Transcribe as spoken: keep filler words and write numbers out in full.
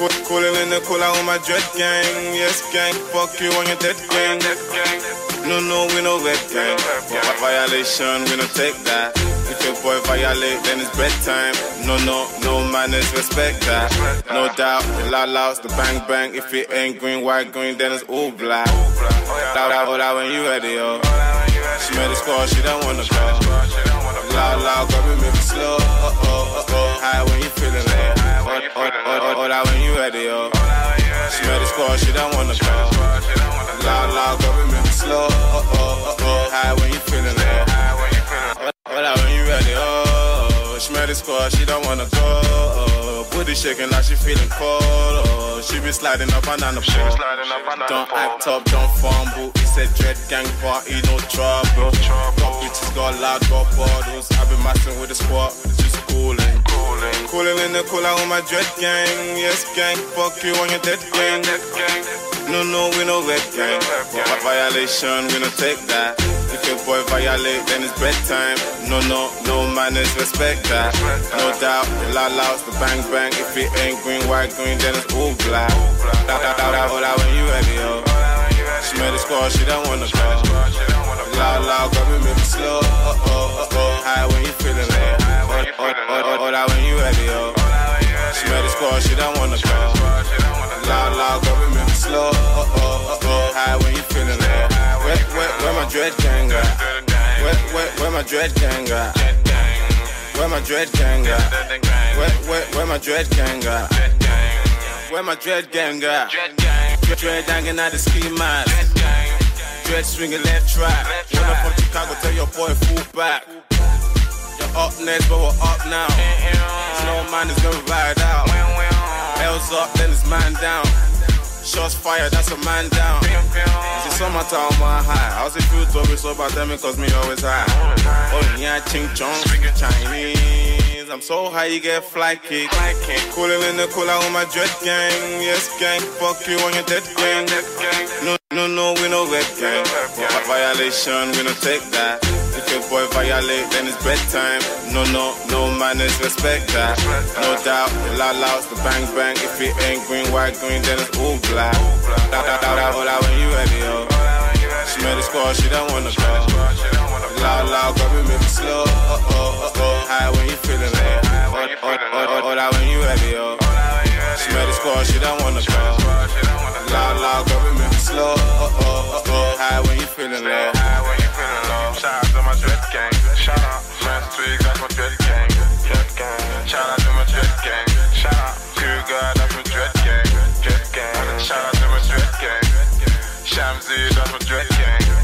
Cooling in the cool out with my dread gang. Yes, gang, fuck you on your dead gang. No, no, we no red gang. Violation, we no take that. If your boy violate, then it's bedtime. No, no, no manners, respect that. No doubt, the loud louds, the bang bang. If it ain't green, white, green, then it's all black. Loud out, loud when you ready, yo. She made a score, she don't wanna go. Loud, loud, grab it, make it slow. Uh oh, uh oh. High when you feeling it. Hold out when you ready, yo. She made a score, she don't wanna go. Loud, loud, grab it, make it slow. Uh oh, uh oh. High when you feeling it. Hold out when you ready, oh. She made a score, she don't wanna go. Booty shaking like she feeling cold. Oh, she be sliding up and down the pole. Don't act up, don't fumble. It's a dread gang party, no trouble. Got bitches, got loud, got bottles. I been messing with the squad, just cooling. Cooling in the cool out with my dread gang. Yes, gang, fuck you on your dead gang. No, no, we no red gang. Violation, we no take that. If your boy violate, then it's bedtime. No, no, no manners, respect that. No doubt, the loud louds, the bang bang. If it ain't green, white, green, then it's all black. Loud, loud, loud, hold out when you ready, yo. She made a score, she don't wanna go. Loud, loud, grab it, make it slow. Uh oh, uh oh. High when you feeling it. Hold out when you ready, yo. She made a score, she don't wanna go. Loud, loud, grab it, make it slow. Uh oh, uh oh. High when you feeling it. Where, where, where my dread gang at? Where, where, where my dread gang at? Where my dread gang at? Where, where, where my dread gang at? Where my dread gang at? Dread hanging out the ski mask. Dread swinging left right. When I'm from Chicago, tell your boy full back. You're up next, but we're up now. There's no man is gonna ride out. L's up, then it's man down. Shots fired, that's a man down. It's the summertime, my high. How's it feel to be so bad? Tell me, cause me always high. Oh, yeah, ching chong, speaking Chinese. I'm so high, you get fly kick. Cooling in the cool out with my dread gang. Yes, gang, fuck you on your dead gang. No, no, no, we no red gang. Violation, we no take that. If your boy violate, then it's bedtime. No, no, no manners, respect that. No doubt, the loud louds, the bang bang. If it ain't green, white, green, then it's all black. Loud, loud, loud, hold out when you ready, yo. She made a score, she don't wanna go. Loud, loud, grab it, make it slow. Uh oh, uh oh. High when you feeling it. Hold out when you ready, yo. She made a score, she don't wanna go. Loud, loud, grab it, make it slow. Uh oh, uh oh. High when you feeling it. Shout out to my dread gang. Shout out, man, Twig, that's my dread gang. Dread gang. Shout out to my dread gang. Shout out, Cougar, that's my dread gang. Dread gang. Shout out to my dread gang. Shamsi, that's my dread gang.